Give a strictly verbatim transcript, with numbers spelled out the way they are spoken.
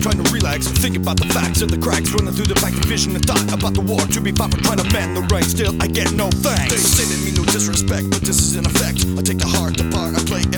trying to relax, think about the facts of the cracks running through the back of vision and thought about the war to be fought for trying to bend the ranks. Still I get no thanks. They say they mean no disrespect, but this is in effect. I take the heart apart, I play